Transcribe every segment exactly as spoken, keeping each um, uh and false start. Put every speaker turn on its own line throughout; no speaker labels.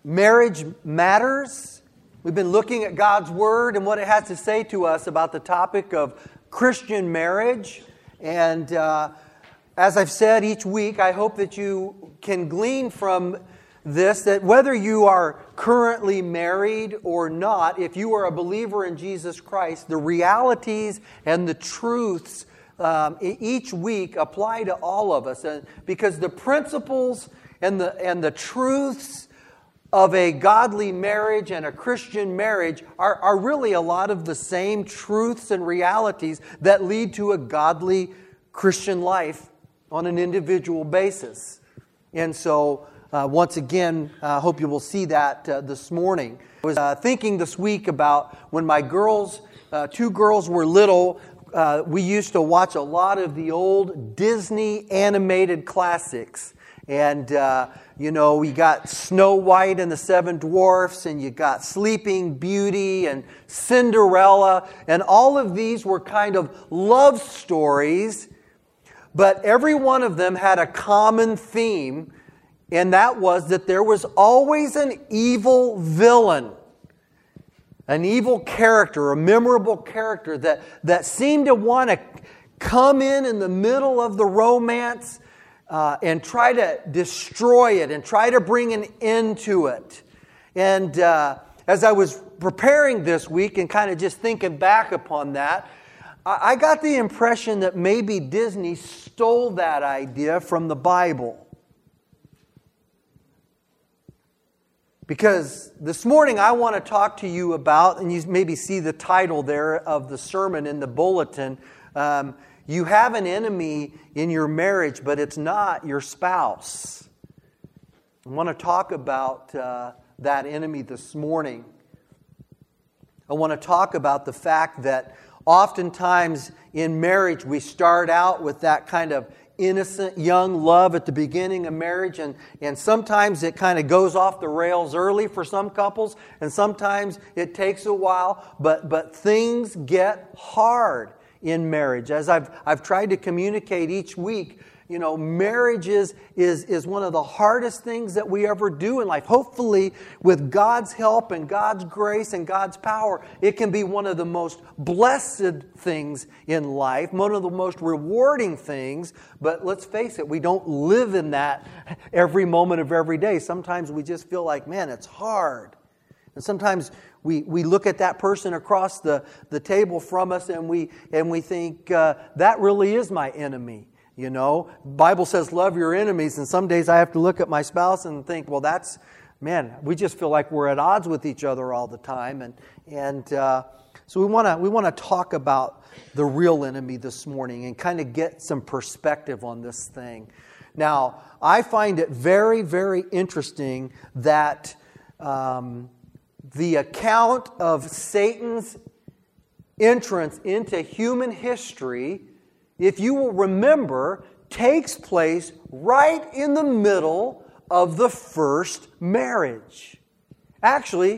Marriage matters. We've been looking at God's Word and what it has to say to us about the topic of Christian marriage. And uh, as I've said each week, I hope that you can glean from this that whether you are currently married or not, if you are a believer in Jesus Christ, the realities and the truths um, each week apply to all of us. And because the principles and the and the truths of a godly marriage and a Christian marriage are, are really a lot of the same truths and realities that lead to a godly Christian life on an individual basis. And so, uh, once again, I uh, hope you will see that uh, this morning. I was uh, thinking this week about when my girls, uh, two girls were little, uh, we used to watch a lot of the old Disney animated classics. And, uh, you know, we got Snow White and the Seven Dwarfs, and you got Sleeping Beauty and Cinderella, and all of these were kind of love stories, but every one of them had a common theme, and that was that there was always an evil villain, an evil character, a memorable character that, that seemed to want to come in in the middle of the romance Uh, and try to destroy it and try to bring an end to it. And uh, as I was preparing this week and kind of just thinking back upon that, I, I got the impression that maybe Disney stole that idea from the Bible. Because this morning I want to talk to you about, and you maybe see the title there of the sermon in the bulletin, um, you have an enemy in your marriage, but it's not your spouse. I want to talk about uh, that enemy this morning. I want to talk about the fact that oftentimes in marriage we start out with that kind of innocent young love at the beginning of marriage, and, and sometimes it kind of goes off the rails early for some couples, and sometimes it takes a while, but, but things get hard in marriage. As I've I've tried to communicate each week, you know, marriage is, is, is one of the hardest things that we ever do in life. Hopefully, with God's help and God's grace and God's power, it can be one of the most blessed things in life, one of the most rewarding things. But let's face it, we don't live in that every moment of every day. Sometimes we just feel like, man, it's hard. And sometimes we, we look at that person across the, the table from us and we and we think, uh, that really is my enemy. You know, Bible says love your enemies, and some days I have to look at my spouse and think, well, that's, man, we just feel like we're at odds with each other all the time. And and uh, so we want to we want to talk about the real enemy this morning and kind of get some perspective on this thing. Now, I find it very, very interesting that Um, the account of Satan's entrance into human history, if you will remember, takes place right in the middle of the first marriage. Actually,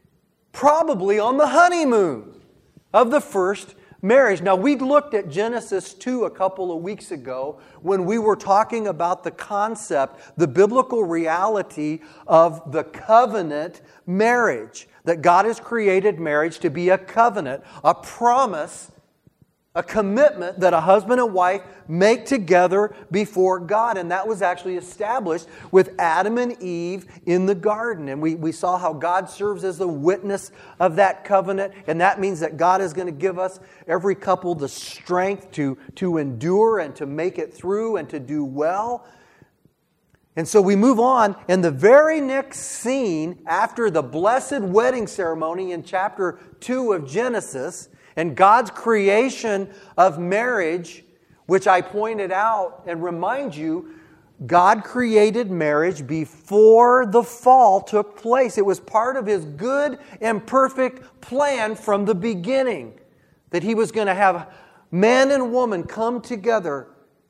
probably on the honeymoon of the first marriage. Now, we looked at Genesis two a couple of weeks ago when we were talking about the concept, the biblical reality of the covenant marriage. That God has created marriage to be a covenant, a promise, a commitment that a husband and wife make together before God. And that was actually established with Adam and Eve in the garden. And we, we saw how God serves as the witness of that covenant. And that means that God is going to give us, every couple, the strength to, to endure and to make it through and to do well. And so we move on, and the very next scene after the blessed wedding ceremony in chapter two of Genesis, and God's creation of marriage, which I pointed out and remind you, God created marriage before the fall took place. It was part of His good and perfect plan from the beginning, that He was going to have man and woman come together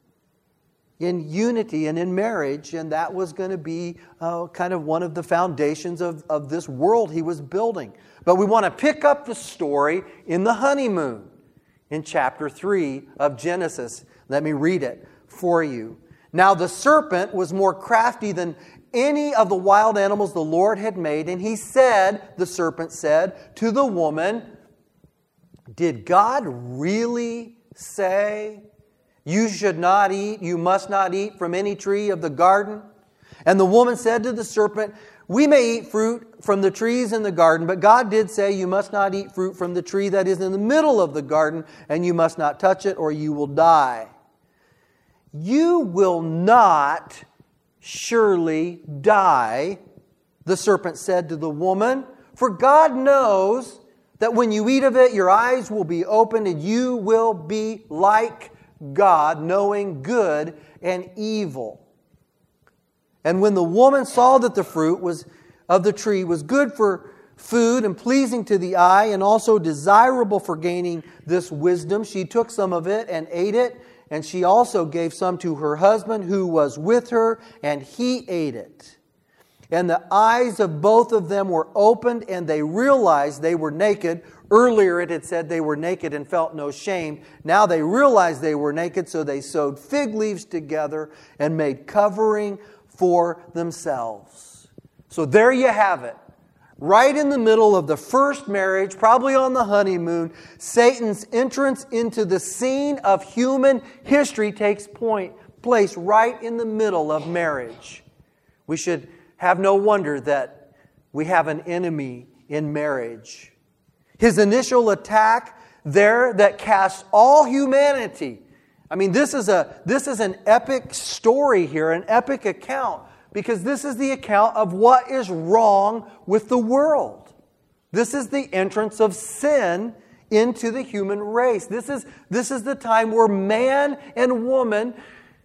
in unity and in marriage, and that was going to be uh, kind of one of the foundations of, of this world He was building. But we want to pick up the story in the honeymoon in chapter three of Genesis. Let me read it for you. Now the serpent was more crafty than any of the wild animals the Lord had made. And he said, the serpent said to the woman, did God really say, you should not eat, you must not eat from any tree of the garden? And the woman said to the serpent, we may eat fruit from the trees in the garden, but God did say you must not eat fruit from the tree that is in the middle of the garden, and you must not touch it or you will die. You will not surely die, the serpent said to the woman, for God knows that when you eat of it, your eyes will be opened and you will be like God, knowing good and evil. And when the woman saw that the fruit was of the tree was good for food and pleasing to the eye and also desirable for gaining this wisdom, she took some of it and ate it, and she also gave some to her husband who was with her, and he ate it. And the eyes of both of them were opened, and they realized they were naked. Earlier it had said they were naked and felt no shame. Now they realized they were naked, so they sewed fig leaves together and made covering for themselves. So there you have it. Right in the middle of the first marriage, probably on the honeymoon, Satan's entrance into the scene of human history takes point, place right in the middle of marriage. We should have no wonder that we have an enemy in marriage. His initial attack there that casts all humanity. I mean, this is a this is an epic story here, an epic account, because this is the account of what is wrong with the world. This is the entrance of sin into the human race. This is, this is the time where man and woman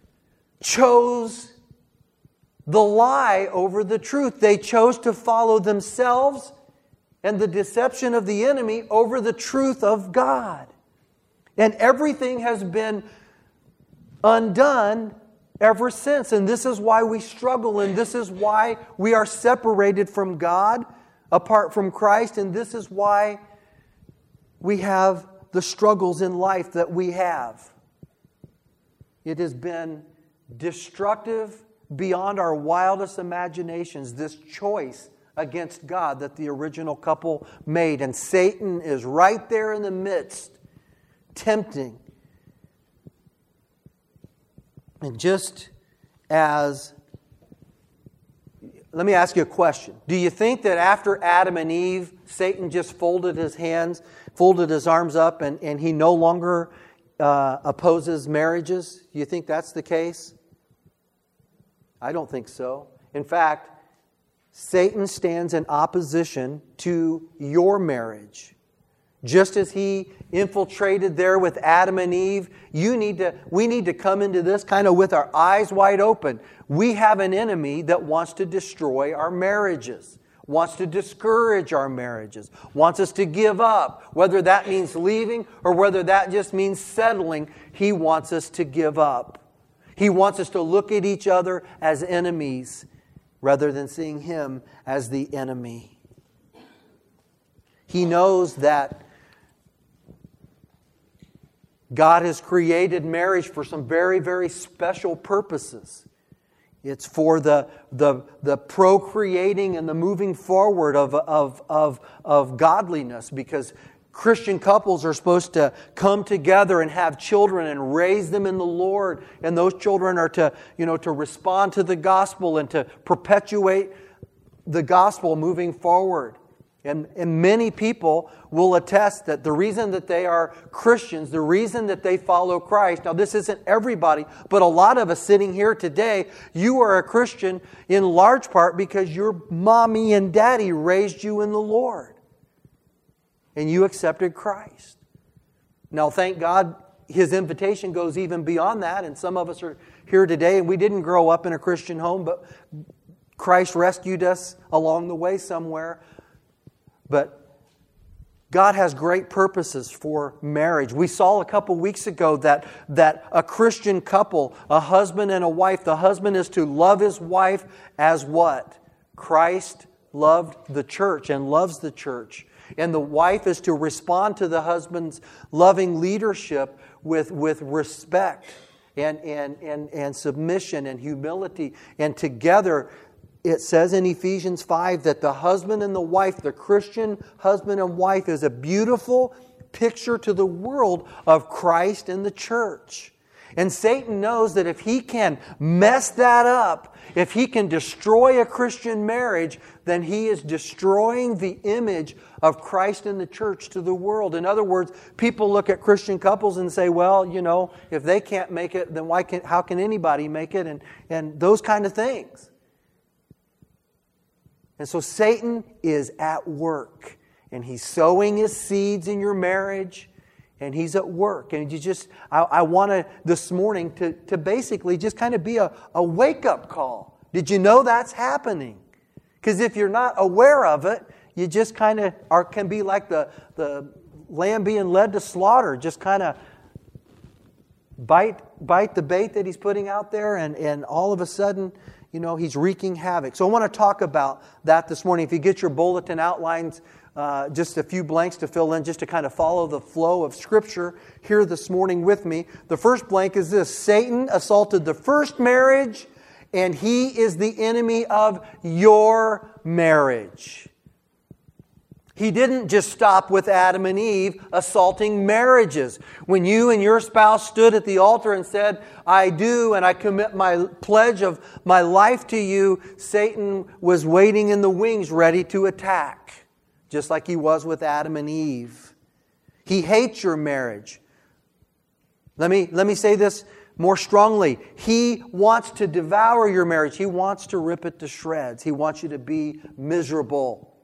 chose the lie over the truth. They chose to follow themselves and the deception of the enemy over the truth of God. And everything has been undone ever since. And this is why we struggle, and this is why we are separated from God, apart from Christ, and this is why we have the struggles in life that we have. It has been destructive beyond our wildest imaginations, this choice against God that the original couple made. And Satan is right there in the midst, tempting. And just as, let me ask you a question. Do you think that after Adam and Eve, Satan just folded his hands, folded his arms up, and, and he no longer uh, opposes marriages? Do you think that's the case? I don't think so. In fact, Satan stands in opposition to your marriage. Just as he infiltrated there with Adam and Eve, you need to, we need to come into this kind of with our eyes wide open. We have an enemy that wants to destroy our marriages, wants to discourage our marriages, wants us to give up. Whether that means leaving or whether that just means settling, he wants us to give up. He wants us to look at each other as enemies rather than seeing him as the enemy. He knows that God has created marriage for some very, very special purposes. It's for the, the, the procreating and the moving forward of, of, of, of godliness, because Christian couples are supposed to come together and have children and raise them in the Lord. And those children are to, you know, to respond to the gospel and to perpetuate the gospel moving forward. And, and many people will attest that the reason that they are Christians, the reason that they follow Christ, now this isn't everybody, but a lot of us sitting here today, you are a Christian in large part because your mommy and daddy raised you in the Lord. And you accepted Christ. Now, thank God, His invitation goes even beyond that. And some of us are here today and we didn't grow up in a Christian home, but Christ rescued us along the way somewhere. But God has great purposes for marriage. We saw a couple weeks ago that, that a Christian couple, a husband and a wife, the husband is to love his wife as what? Christ loved the church and loves the church. And the wife is to respond to the husband's loving leadership with, with respect and, and, and, and submission and humility. And together, it says in Ephesians five that the husband and the wife, the Christian husband and wife, is a beautiful picture to the world of Christ and the church. And Satan knows that if he can mess that up, if he can destroy a Christian marriage, then he is destroying the image of Christ and the church to the world. In other words, people look at Christian couples and say, well, you know, if they can't make it, then why can, how can anybody make it? And, and those kind of things. And so Satan is at work. And he's sowing his seeds in your marriage. And he's at work. And you just, I, I want to, this morning, to, to basically just kind of be a, a wake-up call. Did you know that's happening? Because if you're not aware of it, you just kind of are, can be like the, the lamb being led to slaughter. Just kind of bite, bite the bait that he's putting out there, and, and all of a sudden, you know, he's wreaking havoc. So I want to talk about that this morning. If you get your bulletin outlines, Uh, just a few blanks to fill in, just to kind of follow the flow of Scripture here this morning with me. The first blank is this: Satan assaulted the first marriage, and he is the enemy of your marriage. He didn't just stop with Adam and Eve assaulting marriages. When you and your spouse stood at the altar and said, I do, and I commit my pledge of my life to you, Satan was waiting in the wings ready to attack. Just like he was with Adam and Eve. He hates your marriage. Let me, let me say this more strongly. He wants to devour your marriage. He wants to rip it to shreds. He wants you to be miserable.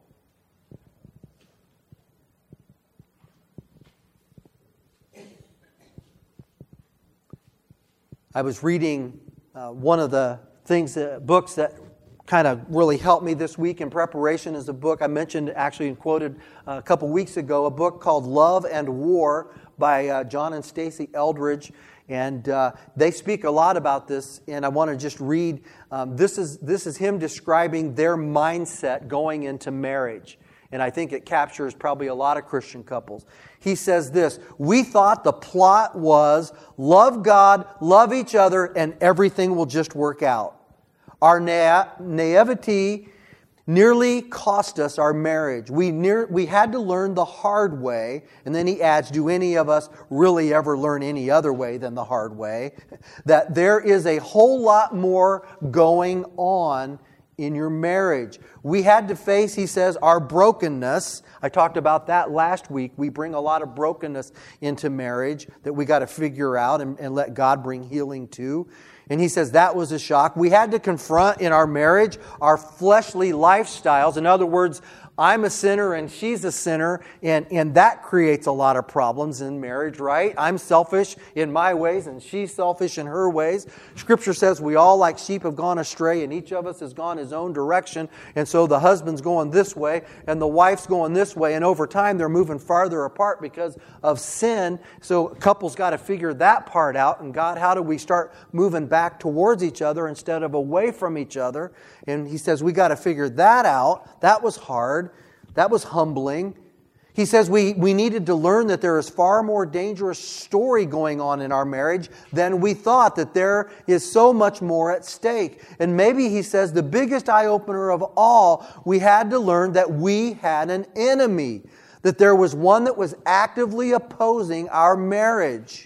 I was reading uh, one of the things, uh, books that kind of really helped me this week in preparation is a book I mentioned, actually and quoted a couple weeks ago, a book called Love and War by uh, John and Stacey Eldridge. And uh, they speak a lot about this, and I want to just read. Um, this is this is him describing their mindset going into marriage. And I think it captures probably a lot of Christian couples. He says this: we thought the plot was love God, love each other, and everything will just work out. Our na- naivety nearly cost us our marriage. We near, we had to learn the hard way. And then he adds, do any of us really ever learn any other way than the hard way? That there is a whole lot more going on in your marriage. We had to face, he says, our brokenness. I talked about that last week. We bring a lot of brokenness into marriage that we got to figure out and, and let God bring healing to. And he says that was a shock. We had to confront in our marriage our fleshly lifestyles. In other words, I'm a sinner and she's a sinner, and, and that creates a lot of problems in marriage, right? I'm selfish in my ways and she's selfish in her ways. Scripture says we all like sheep have gone astray, and each of us has gone his own direction. And so the husband's going this way and the wife's going this way, and over time they're moving farther apart because of sin. So couples got to figure that part out. And God, how do we start moving back towards each other instead of away from each other? And he says we got to figure that out. That was hard. That was humbling. He says we, we needed to learn that there is far more dangerous story going on in our marriage than we thought, that there is so much more at stake. And maybe, he says, the biggest eye-opener of all, we had to learn that we had an enemy, that there was one that was actively opposing our marriage.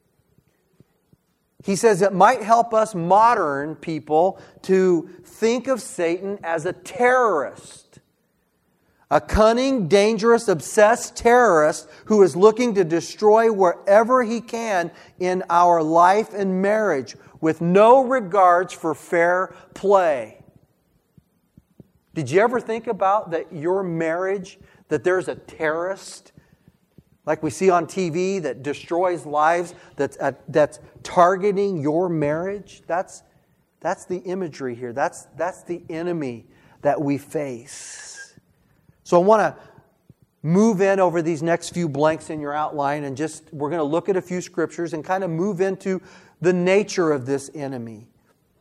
He says it might help us modern people to think of Satan as a terrorist. A cunning, dangerous, obsessed terrorist who is looking to destroy wherever he can in our life and marriage with no regards for fair play. Did you ever think about that your marriage, that there's a terrorist like we see on T V that destroys lives, that's, uh, that's targeting your marriage? That's, that's the imagery here. That's, that's the enemy that we face. So I want to move in over these next few blanks in your outline, and just we're going to look at a few scriptures and kind of move into the nature of this enemy.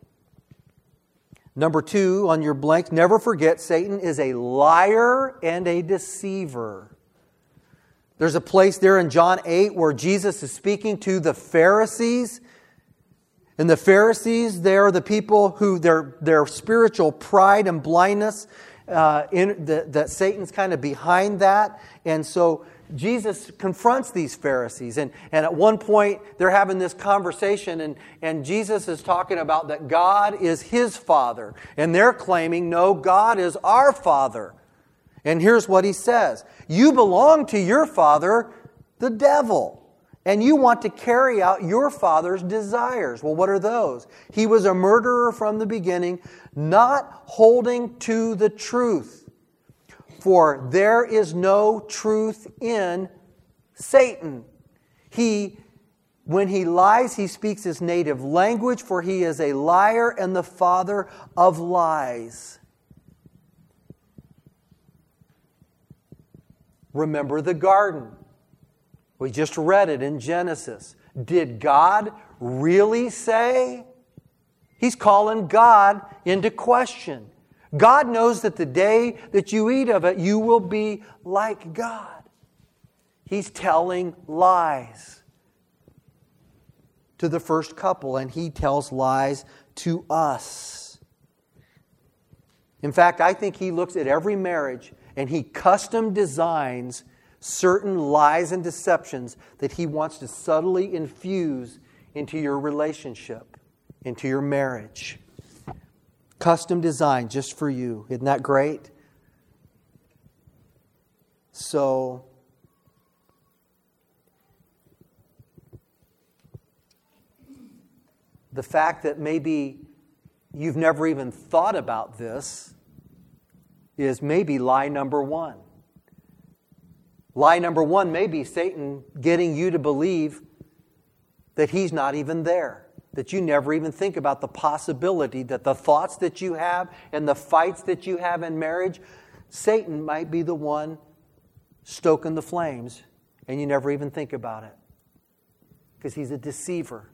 Number two on your blanks, never forget Satan is a liar and a deceiver. There's a place there in John eight where Jesus is speaking to the Pharisees. And the Pharisees, they're the people who their, their spiritual pride and blindness, uh, in, the, that Satan's kind of behind that. And so Jesus confronts these Pharisees. And, and at one point, they're having this conversation, and, and Jesus is talking about that God is His Father. And they're claiming, no, God is our Father. And here's what He says. You belong to your father, the devil. And you want to carry out your father's desires. Well, what are those? He was a murderer from the beginning, not holding to the truth. For there is no truth in Satan. He, when he lies, he speaks his native language, for he is a liar and the father of lies. Remember the garden. We just read it in Genesis. Did God really say? He's calling God into question. God knows that the day that you eat of it, you will be like God. He's telling lies to the first couple, and He tells lies to us. In fact, I think He looks at every marriage and He custom designs certain lies and deceptions that He wants to subtly infuse into your relationship, into your marriage. Custom designed just for you. Isn't that great? So, the fact that maybe you've never even thought about this is maybe lie number one. Lie number one may be Satan getting you to believe that He's not even there. That you never even think about the possibility that the thoughts that you have and the fights that you have in marriage, Satan might be the one stoking the flames, and you never even think about it. Because he's a deceiver.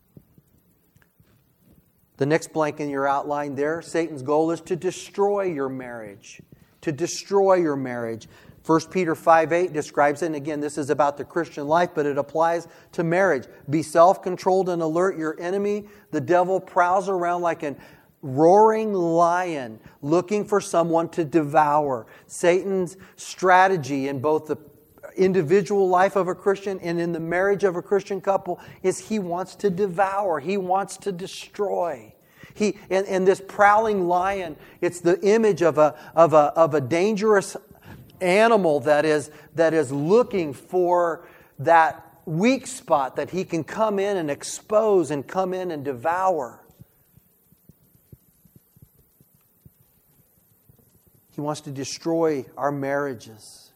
The next blank in your outline there, Satan's goal is to destroy your marriage. To destroy your marriage. First Peter five eight describes it, and again, this is about the Christian life, but it applies to marriage. Be self-controlled and alert. Your enemy, the devil, prowls around like a roaring lion, looking for someone to devour. Satan's strategy in both the individual life of a Christian and in the marriage of a Christian couple is he wants to devour. He wants to destroy. He and, and this prowling lion, it's the image of a of a of a dangerous animal that is that is looking for that weak spot that he can come in and expose and come in and devour. He wants to destroy our marriages.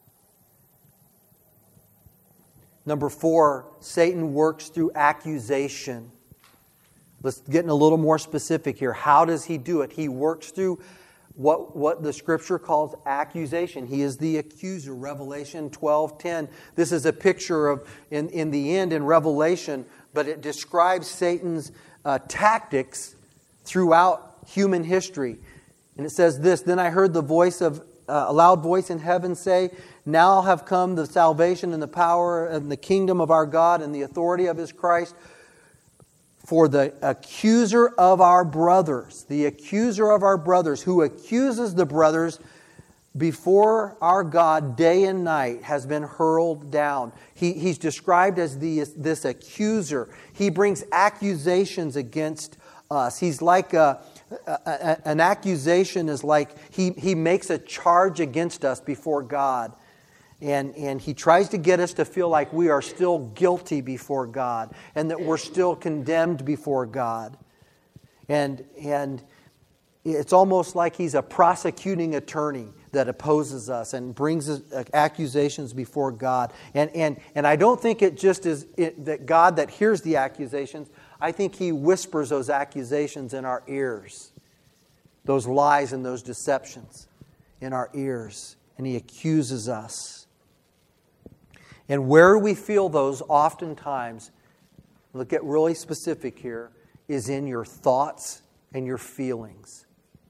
Number four, Satan works through accusation. Let's get in a little more specific here. How does he do it? He works through What, what the Scripture calls accusation. He is the accuser. Revelation twelve ten. This is a picture of, in, in the end, in Revelation, but it describes Satan's uh, tactics throughout human history. And it says this, Then I heard the voice of, uh, a loud voice in heaven say, Now have come the salvation and the power and the kingdom of our God and the authority of His Christ. For the accuser of our brothers, the accuser of our brothers, who accuses the brothers before our God day and night, has been hurled down. He, he's described as the, this accuser. He brings accusations against us. He's like a, a, a, an accusation is like he, he makes a charge against us before God. And, and he tries to get us to feel like we are still guilty before God and that we're still condemned before God. And, and it's almost like he's a prosecuting attorney that opposes us and brings accusations before God. And, and, and I don't think it just is it, that God that hears the accusations. I think He whispers those accusations in our ears. Those lies and those deceptions in our ears. And He accuses us. And where we feel those oftentimes, we'll get really specific here, is in your thoughts and your feelings.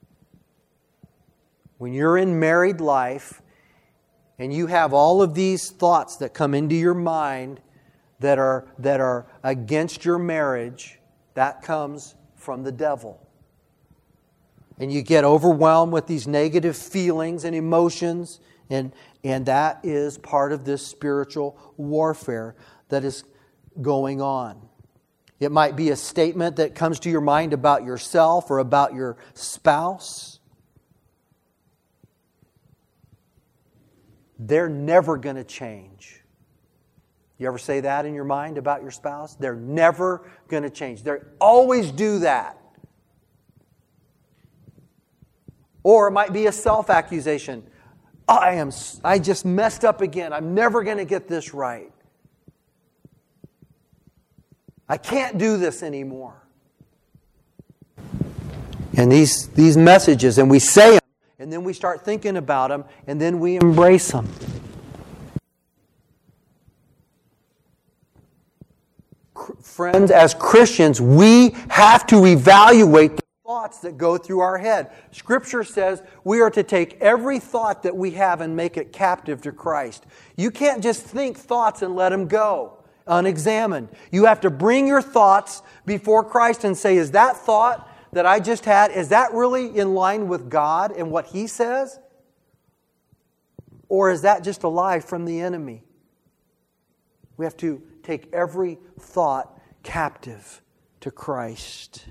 When you're in married life and you have all of these thoughts that come into your mind that are, that are against your marriage, That comes from the devil. And you get overwhelmed with these negative feelings and emotions, and, and that is part of this spiritual warfare that is going on. It might be a statement that comes to your mind about yourself or about your spouse. They're never going to change. You ever say that in your mind about your spouse? They're never going to change. They always do that. Or it might be a self-accusation. I am, I just messed up again. I'm never going to get this right. I can't do this anymore. And these, these messages, and we say them, and then we start thinking about them, and then we embrace them. Friends, as Christians, we have to evaluate the thoughts that go through our head. Scripture says we are to take every thought that we have and make it captive to Christ. You can't just think thoughts and let them go unexamined. You have to bring your thoughts before Christ and say, is that thought that I just had, is that really in line with God and what He says? Or is that just a lie from the enemy? We have to take every thought captive to Christ.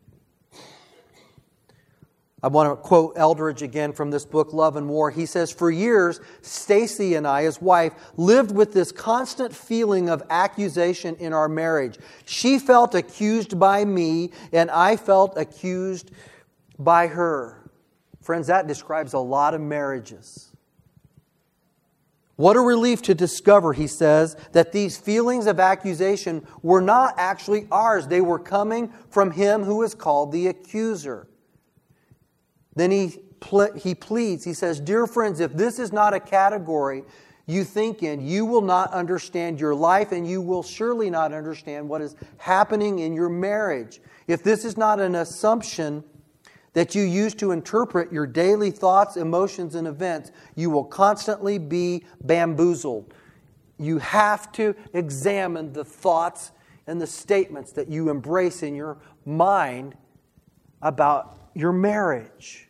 I want to quote Eldridge again from this book, Love and War. He says, for years, Stacy and I, his wife, lived with this constant feeling of accusation in our marriage. She felt accused by me, and I felt accused by her. Friends, that describes a lot of marriages. What a relief to discover, he says, that these feelings of accusation were not actually ours. They were coming from him who is called the accuser. Then he, ple- he pleads, he says, dear friends, if this is not a category you think in, you will not understand your life, and you will surely not understand what is happening in your marriage. If this is not an assumption that you use to interpret your daily thoughts, emotions, and events, you will constantly be bamboozled. You have to examine the thoughts and the statements that you embrace in your mind about your marriage.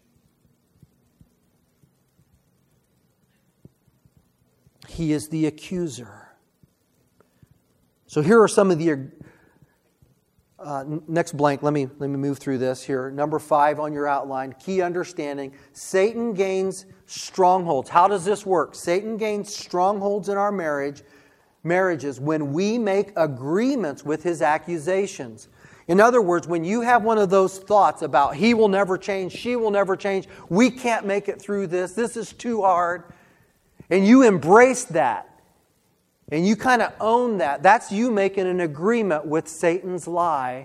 He is the accuser. So here are some of the uh, next blank. Let me let me move through this here. Number five on your outline. Key understanding: Satan gains strongholds. How does this work? Satan gains strongholds in our marriage, marriages when we make agreements with his accusations. In other words, when you have one of those thoughts about he will never change, she will never change, we can't make it through this, this is too hard, and you embrace that, and you kind of own that, that's you making an agreement with Satan's lie.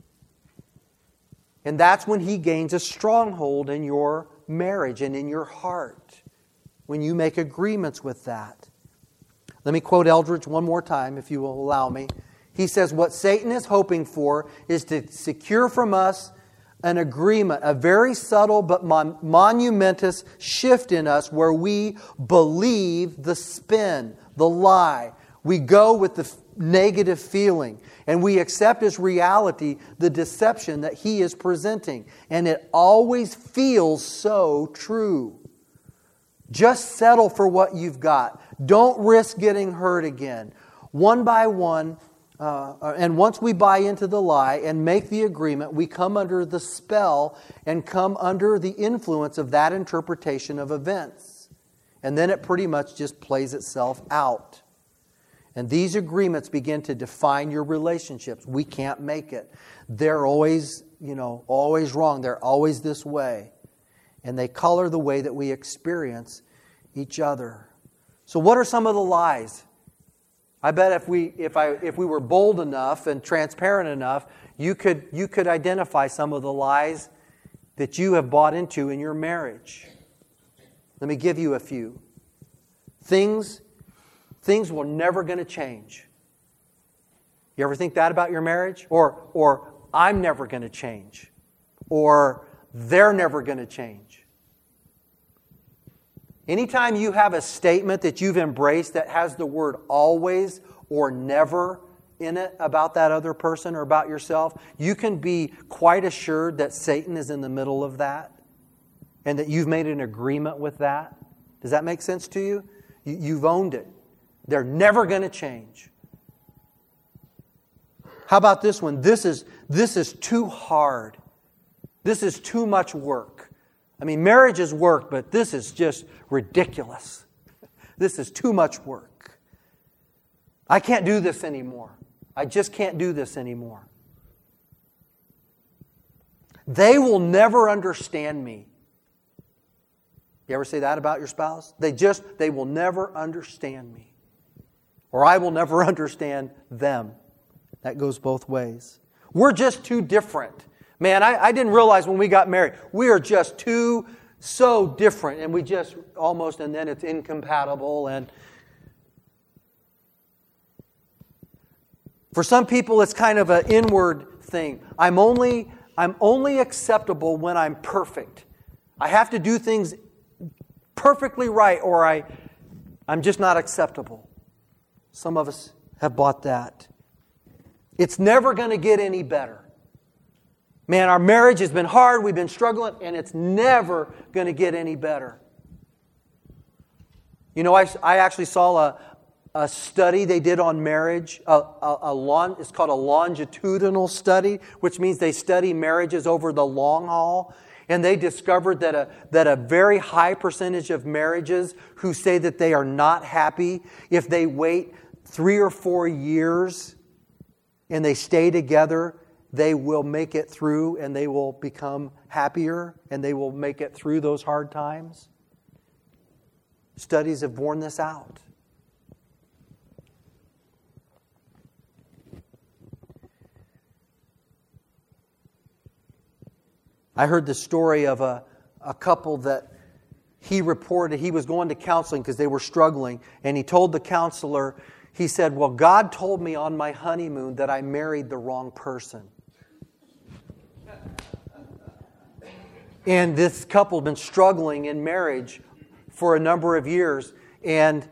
And that's when he gains a stronghold in your marriage and in your heart, when you make agreements with that. Let me quote Eldridge one more time, if you will allow me. He says, what Satan is hoping for is to secure from us an agreement, a very subtle but mon- monumentous shift in us where we believe the spin, the lie. We go with the f- negative feeling, and we accept as reality the deception that he is presenting. And it always feels so true. Just settle for what you've got. Don't risk getting hurt again. One by one, Uh, and once we buy into the lie and make the agreement, we come under the spell and come under the influence of that interpretation of events. And then it pretty much just plays itself out. And these agreements begin to define your relationships. We can't make it. They're always, you know, always wrong. They're always this way. And they color the way that we experience each other. So what are some of the lies? I bet if we if I if we were bold enough and transparent enough, you could you could identify some of the lies that you have bought into in your marriage. Let me give you a few. Things things were never going to change. You ever think that about your marriage? Or or I'm never going to change. Or they're never going to change. Anytime you have a statement that you've embraced that has the word always or never in it about that other person or about yourself, you can be quite assured that Satan is in the middle of that and that you've made an agreement with that. Does that make sense to you? you you've owned it. They're never going to change. How about this one? This is, this is too hard. This is too much work. I mean, marriage is work, but this is just ridiculous. This is too much work. I can't do this anymore. I just can't do this anymore. They will never understand me. You ever say that about your spouse? They just, they will never understand me. Or I will never understand them. That goes both ways. We're just too different. Man, I, I didn't realize when we got married, we are just too, so different. And we just almost, and then it's incompatible. And for some people, it's kind of an inward thing. I'm only, I'm only acceptable when I'm perfect. I have to do things perfectly right, or I, I'm just not acceptable. Some of us have bought that. It's never going to get any better. Man, our marriage has been hard, we've been struggling, and it's never going to get any better. You know, I, I actually saw a, a study they did on marriage. A, a, a long, it's called a longitudinal study, which means they study marriages over the long haul. And they discovered that a, that a very high percentage of marriages who say that they are not happy, if they wait three or four years and they stay together, they will make it through and they will become happier and they will make it through those hard times. Studies have borne this out. I heard the story of a, a couple that he reported he was going to counseling because they were struggling. And he told the counselor, he said, well, God told me on my honeymoon that I married the wrong person. And this couple had been struggling in marriage for a number of years. And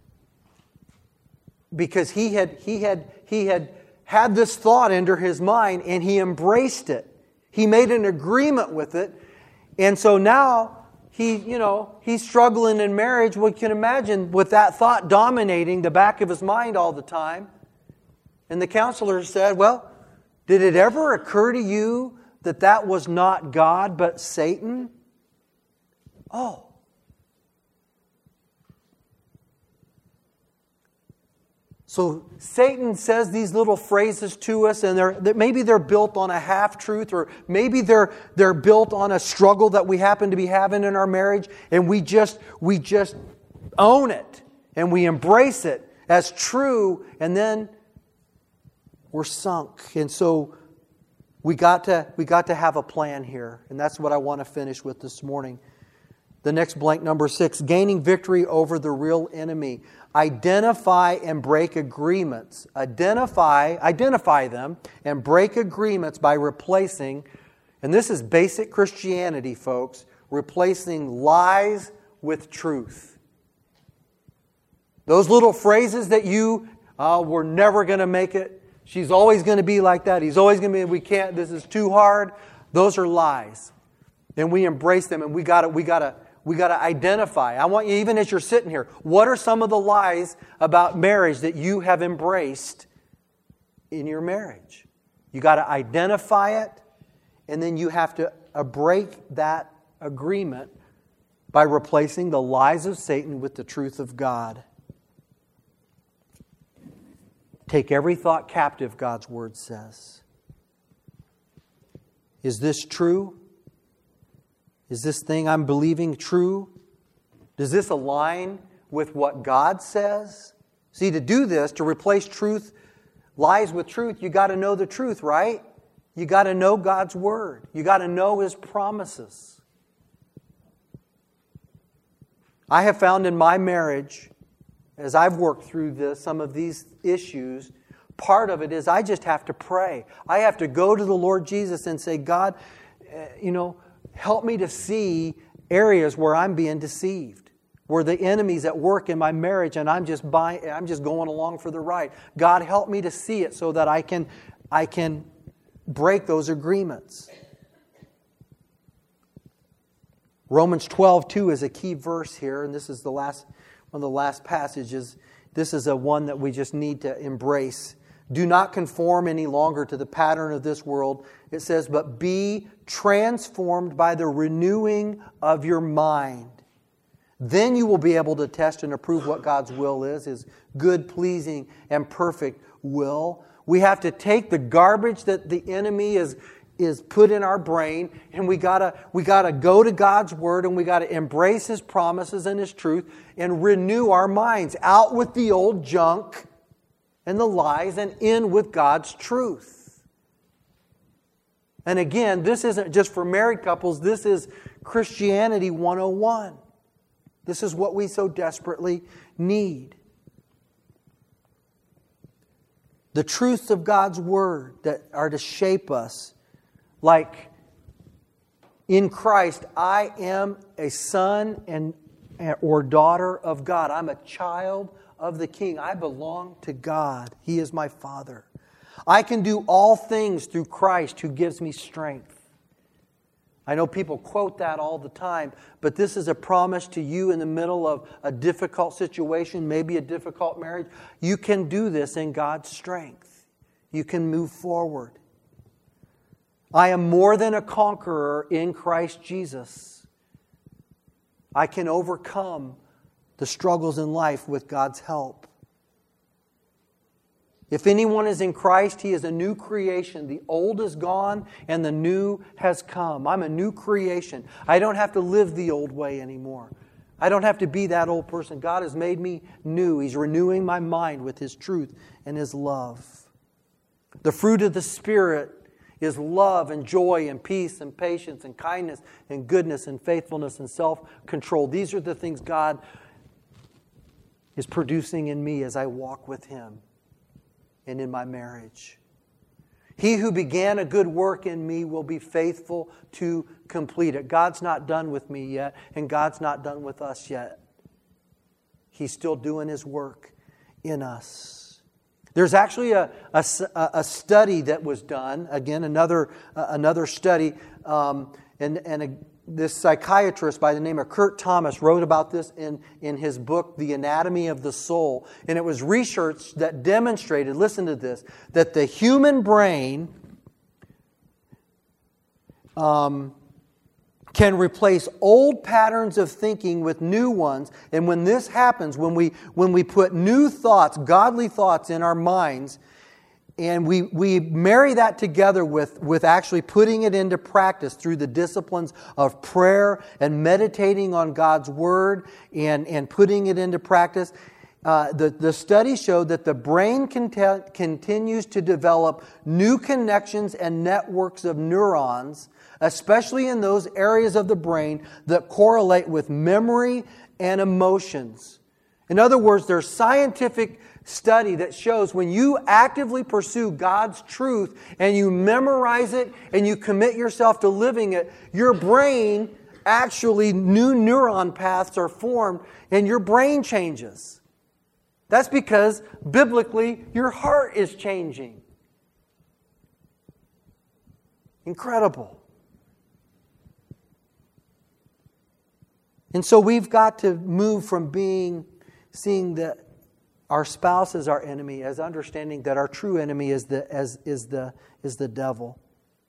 because he had, he had, he had had this thought into his mind and he embraced it. He made an agreement with it. And so now he, you know, he's struggling in marriage. We can imagine with that thought dominating the back of his mind all the time. And the counselor said, well, did it ever occur to you that that was not God but Satan? Oh. So Satan says these little phrases to us, and they're, maybe they're built on a half-truth, or maybe they're they're built on a struggle that we happen to be having in our marriage, and we just we just own it and we embrace it as true, and then we're sunk. And so we got to we got to have a plan here, and that's what I want to finish with this morning. The next blank, number six, gaining victory over the real enemy. Identify and break agreements. Identify, identify them and break agreements by replacing, and this is basic Christianity, folks, replacing lies with truth. Those little phrases that you, oh, we're never going to make it. She's always going to be like that. He's always going to be, we can't, this is too hard. Those are lies. And we embrace them, and we got to, we got to, We got to identify. I want you, even as you're sitting here, what are some of the lies about marriage that you have embraced in your marriage? You got to identify it, and then you have to break that agreement by replacing the lies of Satan with the truth of God. Take every thought captive, God's Word says. Is this true? Is this thing I'm believing true? Does this align with what God says? See, to do this, to replace truth, lies with truth, you got to know the truth, right? You got to know God's Word. You got to know His promises. I have found in my marriage, as I've worked through this, some of these issues, part of it is I just have to pray. I have to go to the Lord Jesus and say, God, you know, help me to see areas where I'm being deceived. where the enemy's at work in my marriage and I'm just buying, I'm just going along for the ride. God, help me to see it so that I can, I can break those agreements. Romans twelve two is a key verse here, and this is the last one of the last passages. This is a one that we just need to embrace. Do not conform any longer to the pattern of this world. It says, but be transformed by the renewing of your mind. Then you will be able to test and approve what God's will is, His good, pleasing, and perfect will. We have to take the garbage that the enemy is, is put in our brain, and we gotta, we gotta go to God's Word, and we gotta embrace His promises and His truth, and renew our minds. Out with the old junk and the lies, and in with God's truth. And again, this isn't just for married couples. This is Christianity one oh one. This is what we so desperately need. The truths of God's Word that are to shape us. Like, in Christ, I am a son and or daughter of God. I'm a child of the King. I belong to God. He is my Father. I can do all things through Christ who gives me strength. I know people quote that all the time, but this is a promise to you in the middle of a difficult situation, maybe a difficult marriage. You can do this in God's strength. You can move forward. I am more than a conqueror in Christ Jesus. I can overcome the struggles in life with God's help. If anyone is in Christ, he is a new creation. The old is gone and the new has come. I'm a new creation. I don't have to live the old way anymore. I don't have to be that old person. God has made me new. He's renewing my mind with His truth and His love. The fruit of the Spirit is love and joy and peace and patience and kindness and goodness and faithfulness and self-control. These are the things God is producing in me as I walk with Him and in my marriage. He who began a good work in me will be faithful to complete it. God's not done with me yet, and God's not done with us yet. He's still doing His work in us. There's actually a, a, a study that was done, again, another, uh, another study, um, and, and a, this psychiatrist by the name of Kurt Thomas wrote about this in, in his book, The Anatomy of the Soul. And it was research that demonstrated, listen to this, that the human brain um, can replace old patterns of thinking with new ones. And when this happens, when we, when we put new thoughts, godly thoughts in our minds, and we, we marry that together with, with actually putting it into practice through the disciplines of prayer and meditating on God's Word and, and putting it into practice. Uh, the, the study showed that the brain cont- continues to develop new connections and networks of neurons, especially in those areas of the brain that correlate with memory and emotions. In other words, there's scientific study that shows when you actively pursue God's truth and you memorize it and you commit yourself to living it, your brain, actually new neuron paths are formed and your brain changes. That's because biblically your heart is changing. Incredible. And so we've got to move from being, seeing that our spouse is our enemy, as understanding that our true enemy is the as is the is the devil.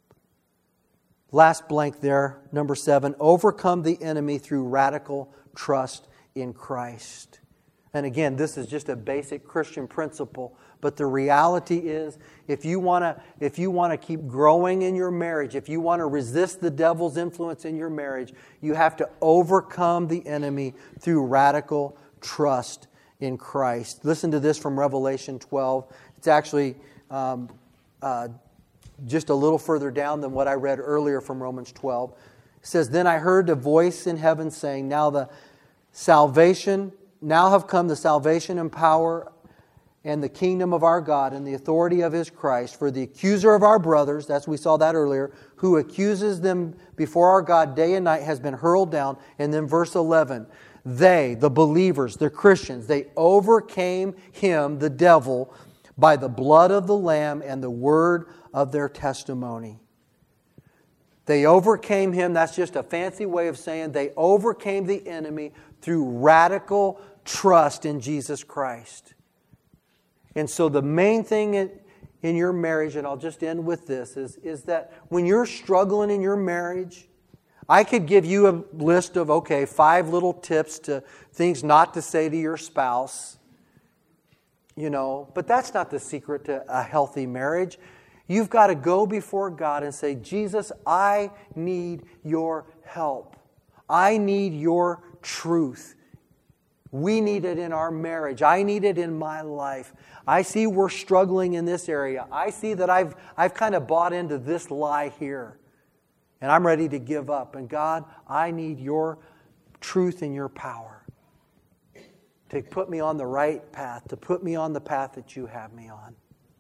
Last blank there, number seven, overcome the enemy through radical trust in Christ. And again, this is just a basic Christian principle, but the reality is if you want to if you want to keep growing in your marriage, if you want to resist the devil's influence in your marriage, you have to overcome the enemy through radical trust in Christ. Listen to this from Revelation twelve. It's actually um, uh, just a little further down than what I read earlier from Romans twelve. It says, "Then I heard a voice in heaven saying, Now the salvation, now have come the salvation and power and the kingdom of our God and the authority of His Christ. For the accuser of our brothers," that's we saw that earlier, "who accuses them before our God day and night has been hurled down." And then verse eleven, They, the believers, the Christians, they overcame him, the devil, by the blood of the Lamb and the word of their testimony. They overcame him. That's just a fancy way of saying they overcame the enemy through radical trust in Jesus Christ. And so the main thing in, in your marriage, and I'll just end with this, is, is that when you're struggling in your marriage, I could give you a list of, okay, five little tips to things not to say to your spouse. You know, but that's not the secret to a healthy marriage. You've got to go before God and say, Jesus, I need your help. I need your truth. We need it in our marriage. I need it in my life. I see we're struggling in this area. I see that I've, I've kind of bought into this lie here. And I'm ready to give up. And God, I need your truth and your power to put me on the right path, to put me on the path that you have me on.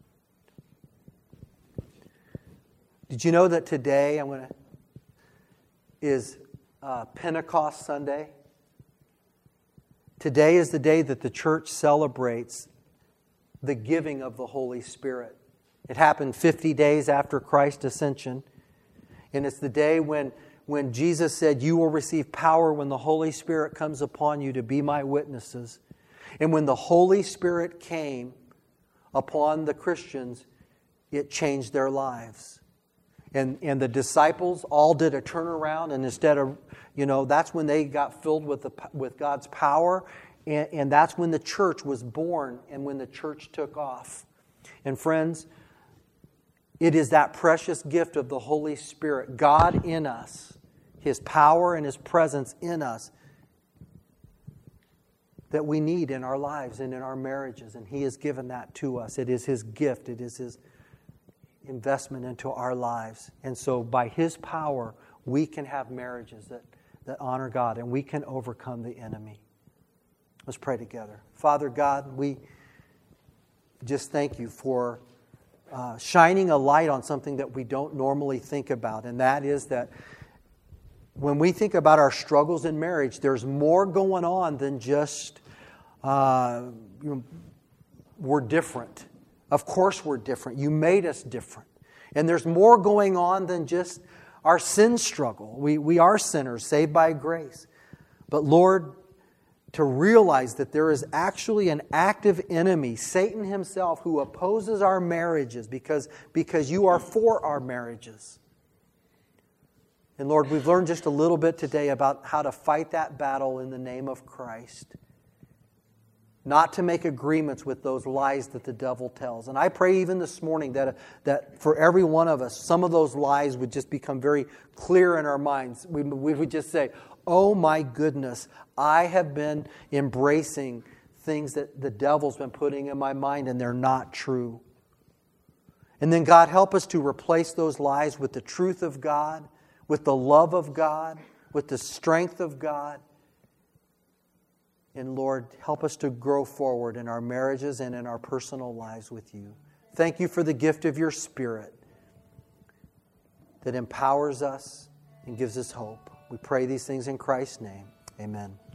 Did you know that today I'm going to is uh, Pentecost Sunday? Today is the day that the church celebrates the giving of the Holy Spirit. It happened fifty days after Christ's ascension. And it's the day when, when Jesus said, you will receive power when the Holy Spirit comes upon you to be my witnesses. And when the Holy Spirit came upon the Christians, it changed their lives. And, and the disciples all did a turnaround, and instead of, you know, that's when they got filled with, the, with God's power, and, and that's when the church was born and when the church took off. And friends, it is that precious gift of the Holy Spirit, God in us, His power and His presence in us, that we need in our lives and in our marriages. And He has given that to us. It is His gift. It is His investment into our lives. And so by His power, we can have marriages that, that honor God, and we can overcome the enemy. Let's pray together. Father God, we just thank You for Uh, shining a light on something that we don't normally think about, and that is that when we think about our struggles in marriage, there's more going on than just uh, you know, we're different. Of course we're different. You made us different. And there's more going on than just our sin struggle. We, we are sinners, saved by grace. But Lord, to realize that there is actually an active enemy, Satan himself, who opposes our marriages because, because You are for our marriages. And Lord, we've learned just a little bit today about how to fight that battle in the name of Christ. Not to make agreements with those lies that the devil tells. And I pray even this morning that, that for every one of us, some of those lies would just become very clear in our minds. We, we would just say, oh my goodness, I have been embracing things that the devil's been putting in my mind and they're not true. And then God, help us to replace those lies with the truth of God, with the love of God, with the strength of God. And Lord, help us to grow forward in our marriages and in our personal lives with You. Thank You for the gift of Your Spirit that empowers us and gives us hope. We pray these things in Christ's name. Amen.